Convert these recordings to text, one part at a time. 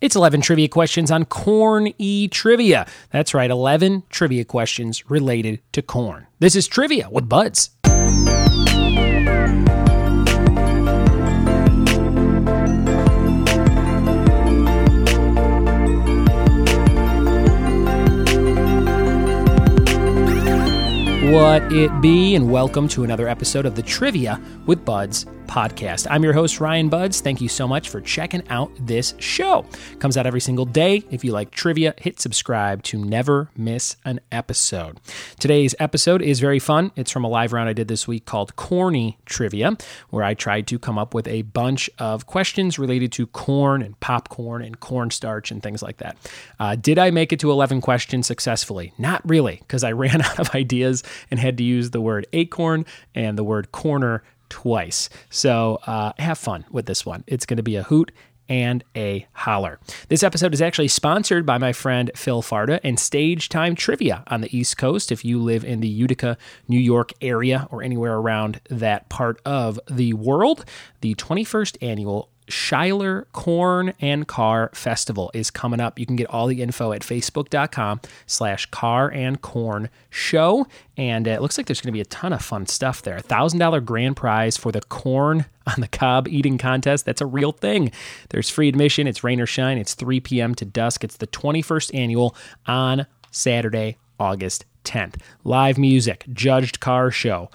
It's 11 trivia questions on corn-y trivia. That's right, 11 trivia questions related to corn. This is Trivia with Buds. What it be, and welcome to another episode of the Trivia with Buds podcast. I'm your host, Ryan Buds. Thank you so much for checking out this show. Comes out every single day. If you like trivia, hit subscribe to never miss an episode. Today's episode is very fun. It's from a live round I did this week called Corny Trivia, where I tried to come up with a bunch of questions related to corn and popcorn and cornstarch and things like that. Did I make it to 11 questions successfully? Not really, because I ran out of ideas and had to use the word acorn and the word corner twice. So have fun with this one. It's going to be a hoot and a holler. This episode is actually sponsored by my friend Phil Farda and Stage Time Trivia on the East Coast. If you live in the Utica, New York area or anywhere around that part of the world, the 21st annual Schuyler Corn and Car Festival is coming up. You can get all the info at facebook.com/carandcornshow. And it looks like there's going to be a ton of fun stuff there. $1,000 grand prize for the corn on the cob eating contest. That's a real thing. There's free admission. It's rain or shine. It's 3 p.m. to dusk. It's the 21st annual on Saturday, August 10th. Live music, judged car show.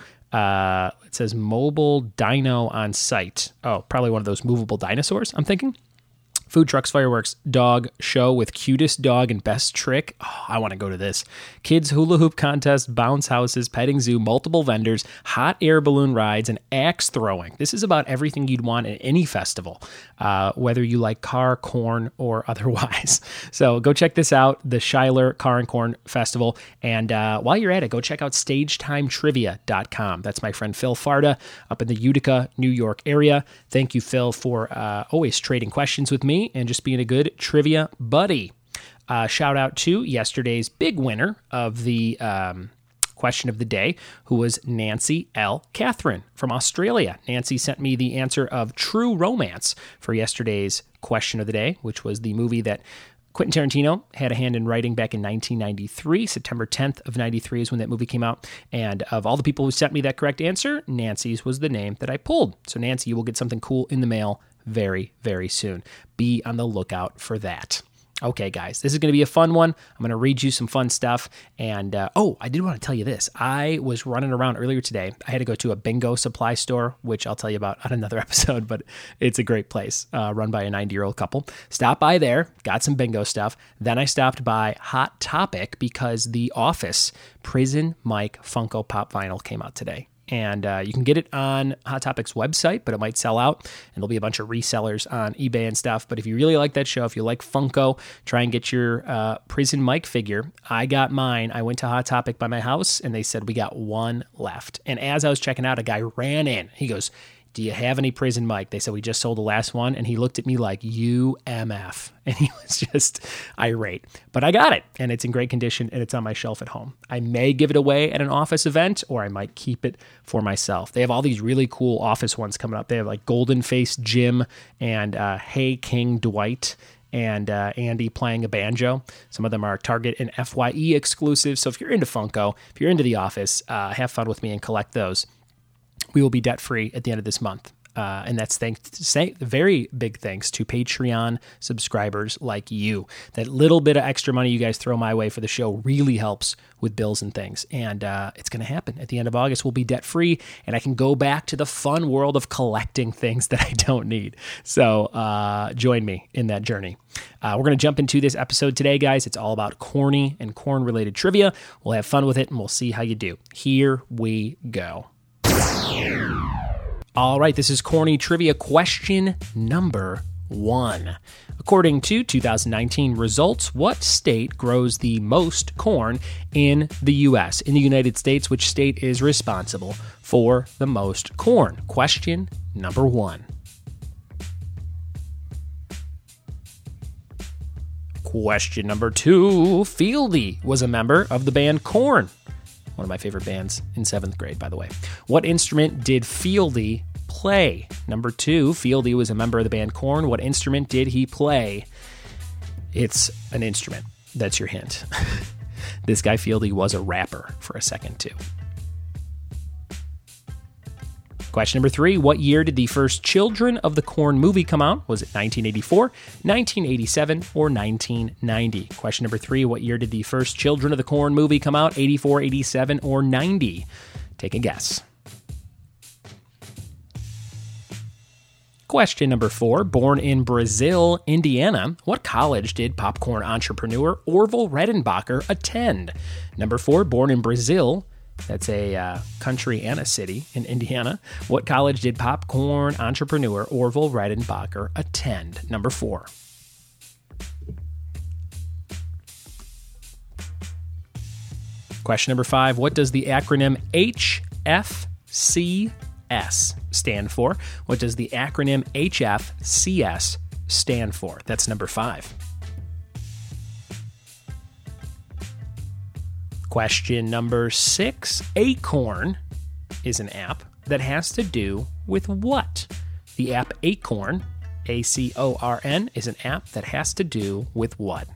It says mobile dyno on site. Oh, probably one of those movable dinosaurs, I'm thinking. Food trucks, fireworks, dog show with cutest dog and best trick. Oh, I want to go to this. Kids hula hoop contest, bounce houses, petting zoo, multiple vendors, hot air balloon rides, and axe throwing. This is about everything you'd want at any festival, whether you like car, corn, or otherwise. So go check this out, the Schuyler Car and Corn Festival. And while you're at it, go check out stagetimetrivia.com. That's my friend Phil Farda up in the Utica, New York area. Thank you, Phil, for always trading questions with me and just being a good trivia buddy. Shout out to yesterday's big winner of the question of the day, who was Nancy L. Catherine from Australia. Nancy sent me the answer of True Romance for yesterday's question of the day, which was the movie that Quentin Tarantino had a hand in writing back in 1993. September 10th of 93 is when that movie came out. And of all the people who sent me that correct answer, Nancy's was the name that I pulled. So Nancy, you will get something cool in the mail very, very soon. Be on the lookout for that. Okay, guys, this is going to be a fun one. I'm going to read you some fun stuff. And, I did want to tell you this. I was running around earlier today. I had to go to a bingo supply store, which I'll tell you about on another episode, but it's a great place, run by a 90-year-old couple. Stopped by there, got some bingo stuff. Then I stopped by Hot Topic because The Office Prison Mike Funko Pop vinyl came out today. And you can get it on Hot Topic's website, but it might sell out, and there'll be a bunch of resellers on eBay and stuff. But if you really like that show, if you like Funko, try and get your Prison Mike figure. I got mine. I went to Hot Topic by my house, and they said we got one left. And as I was checking out, a guy ran in. He goes, "Do you have any Prison Mike?" They said, "We just sold the last one." And he looked at me like, UMF. And he was just irate. But I got it, and it's in great condition, and it's on my shelf at home. I may give it away at an office event, or I might keep it for myself. They have all these really cool office ones coming up. They have like Golden Face Jim and Hey King Dwight and Andy playing a banjo. Some of them are Target and FYE exclusive. So if you're into Funko, if you're into The Office, have fun with me and collect those. We will be debt-free at the end of this month. And that's very big thanks to Patreon subscribers like you. That little bit of extra money you guys throw my way for the show really helps with bills and things. And it's going to happen. At the end of August, we'll be debt-free, and I can go back to the fun world of collecting things that I don't need. So join me in that journey. We're going to jump into this episode today, guys. It's all about corny and corn-related trivia. We'll have fun with it, and we'll see how you do. Here we go. All right, this is Corny Trivia question number 1. According to 2019 results, what state grows the most corn in the U.S.? In the United States, which state is responsible for the most corn? Question number 1. Question number 2. Fieldy was a member of the band Korn. One of my favorite bands in 7th grade, by the way. What instrument did Fieldy play? Number 2, Fieldy was a member of the band Korn. What instrument did he play? It's an instrument. That's your hint. This guy Fieldy was a rapper for a second, too. Question number 3, what year did the first Children of the Corn movie come out? Was it 1984, 1987, or 1990? Question number 3, what year did the first Children of the Corn movie come out? 84, 87, or 90? Take a guess. Question number 4, born in Brazil, Indiana, what college did popcorn entrepreneur Orville Redenbacher attend? Number 4, born in Brazil, that's a country and a city in Indiana. What college did popcorn entrepreneur Orville Redenbacher attend? Number 4. Question number 5, what does the acronym HFCS stand for? What does the acronym HFCS stand for? That's number 5. Question number 6, Acorn is an app that has to do with what? The app Acorn, ACORN, is an app that has to do with what?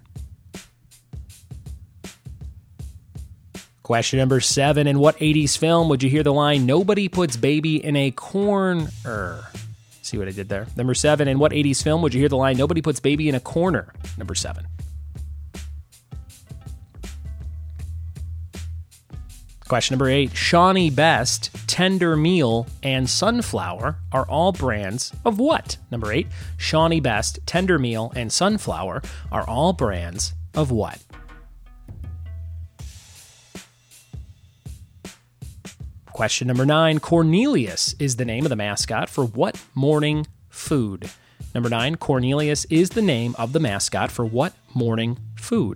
Question number 7, in what 80s film would you hear the line, nobody puts baby in a corner? See what I did there? Number 7, in what 80s film would you hear the line, nobody puts baby in a corner? Number 7. Question number 8, Shawnee Best, Tender Meal, and Sunflower are all brands of what? Number 8, Shawnee Best, Tender Meal, and Sunflower are all brands of what? Question number 9, Cornelius is the name of the mascot for what morning food? Number 9, Cornelius is the name of the mascot for what morning food?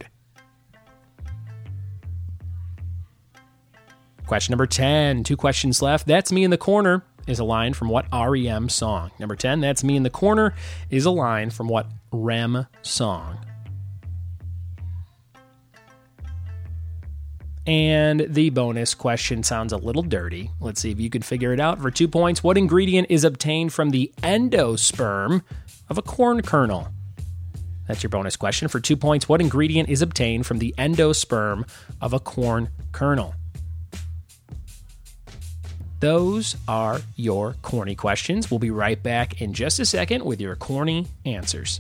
Question number 10, 2 questions left. That's Me in the Corner is a line from what REM song? Number 10, That's Me in the Corner is a line from what REM song? And the bonus question sounds a little dirty. Let's see if you can figure it out. For 2 points, what ingredient is obtained from the endosperm of a corn kernel? That's your bonus question. For 2 points, what ingredient is obtained from the endosperm of a corn kernel? Those are your corny questions. We'll be right back in just a second with your corny answers.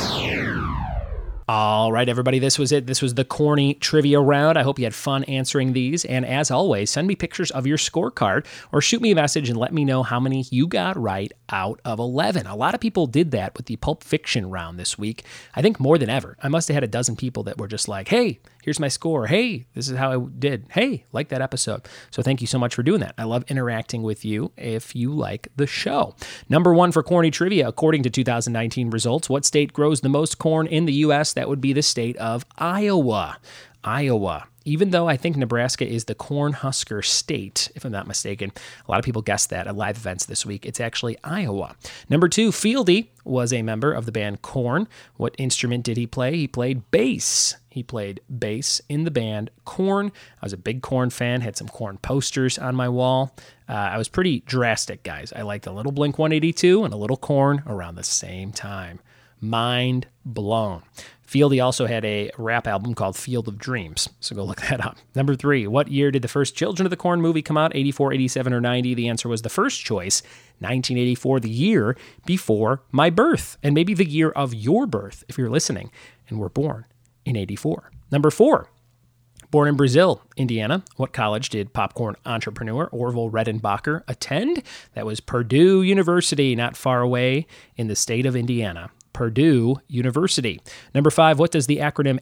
All right, everybody, this was it. This was the corny trivia round. I hope you had fun answering these. And as always, send me pictures of your scorecard or shoot me a message and let me know how many you got right out of 11. A lot of people did that with the Pulp Fiction round this week. I think more than ever. I must have had a dozen people that were just like, hey, here's my score. Hey, this is how I did. Hey, like that episode. So thank you so much for doing that. I love interacting with you if you like the show. Number 1 for corny trivia, according to 2019 results, what state grows the most corn in the U.S.? That would be the state of Iowa. Iowa. Even though I think Nebraska is the Cornhusker state, if I'm not mistaken. A lot of people guessed that at live events this week. It's actually Iowa. Number 2, Fieldy was a member of the band Korn. What instrument did he play? He played bass. He played bass in the band Korn. I was a big Korn fan, had some Korn posters on my wall. I was pretty drastic, guys. I liked a little Blink-182 and a little Korn around the same time. Mind blown. Fieldy also had a rap album called Field of Dreams, so go look that up. Number 3, what year did the first Children of the Corn movie come out? 84, 87, or 90? The answer was the first choice, 1984, the year before my birth, and maybe the year of your birth if you're listening and were born in 84. Number 4, born in Brazil, Indiana, what college did popcorn entrepreneur Orville Redenbacher attend? That was Purdue University, not far away in the state of Indiana. Purdue University. Number 5, what does the acronym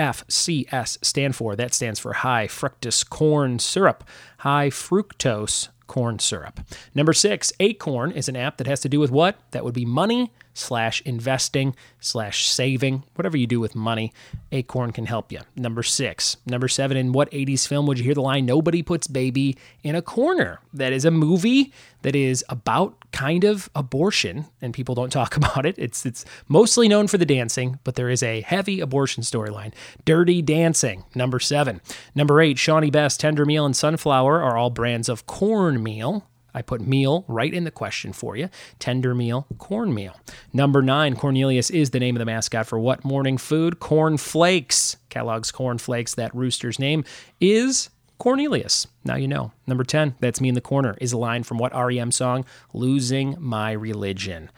HFCS stand for? That stands for high fructose corn syrup. High fructose corn syrup. Number 6, Acorn is an app that has to do with what? That would be money / investing / saving. Whatever you do with money, Acorn can help you. Number 6. Number 7, in what 80s film would you hear the line, nobody puts baby in a corner? That is a movie that is about kind of abortion, and people don't talk about it. It's mostly known for the dancing, but there is a heavy abortion storyline. Dirty Dancing, number 7. Number 8, Shawnee Best, Tender Meal, and Sunflower are all brands of cornmeal. I put meal right in the question for you. Tender meal, cornmeal. Number 9, Cornelius is the name of the mascot for what morning food? Corn Flakes. Kellogg's Corn Flakes, that rooster's name is Cornelius. Now you know. Number 10, That's Me in the Corner, is a line from what REM song? Losing My Religion.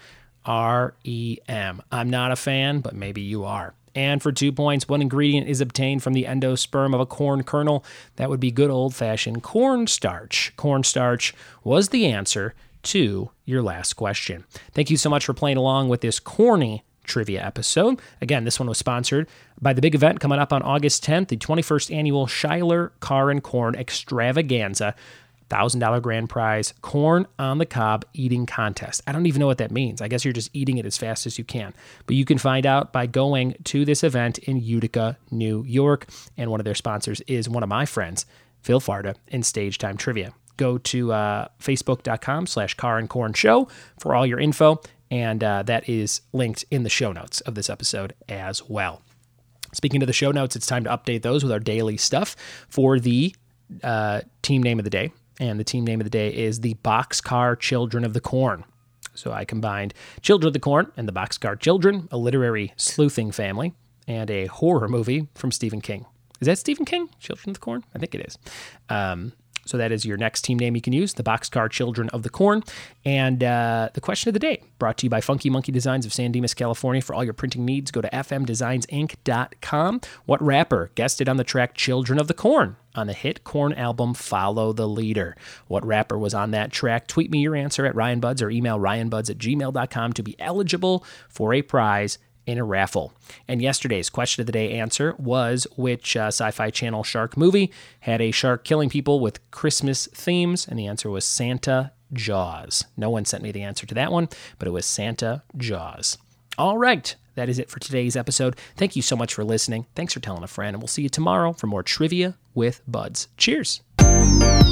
REM. I'm not a fan, but maybe you are. And for 2 points, what ingredient is obtained from the endosperm of a corn kernel? That would be good old-fashioned cornstarch. Cornstarch was the answer to your last question. Thank you so much for playing along with this corny trivia episode. Again, this one was sponsored by the big event coming up on August 10th, the 21st annual Schuyler Car and Corn Extravaganza. $1,000 grand prize, corn on the cob eating contest. I don't even know what that means. I guess you're just eating it as fast as you can. But you can find out by going to this event in Utica, New York. And one of their sponsors is one of my friends, Phil Farda, in Stage Time Trivia. Go to facebook.com/Car and Corn Show for all your info. And that is linked in the show notes of this episode as well. Speaking of the show notes, it's time to update those with our daily stuff for the team name of the day. And the team name of the day is the Boxcar Children of the Corn. So I combined Children of the Corn and the Boxcar Children, a literary sleuthing family, and a horror movie from Stephen King. Is that Stephen King? Children of the Corn? I think it is. So that is your next team name you can use, the Boxcar Children of the Corn. And the question of the day, brought to you by Funky Monkey Designs of San Dimas, California. For all your printing needs, go to fmdesignsinc.com. What rapper guested on the track Children of the Corn on the hit Korn album Follow the Leader? What rapper was on that track? Tweet me your answer at ryanbuds or email ryanbuds@gmail.com to be eligible for a prize in a raffle. And yesterday's question of the day answer was, which Sci-Fi Channel shark movie had a shark killing people with Christmas themes? And the answer was Santa Jaws. No one sent me the answer to that one, but it was Santa Jaws. All right, that is it for today's episode. Thank you so much for listening. Thanks for telling a friend, and we'll see you tomorrow for more Trivia with Buds. Cheers.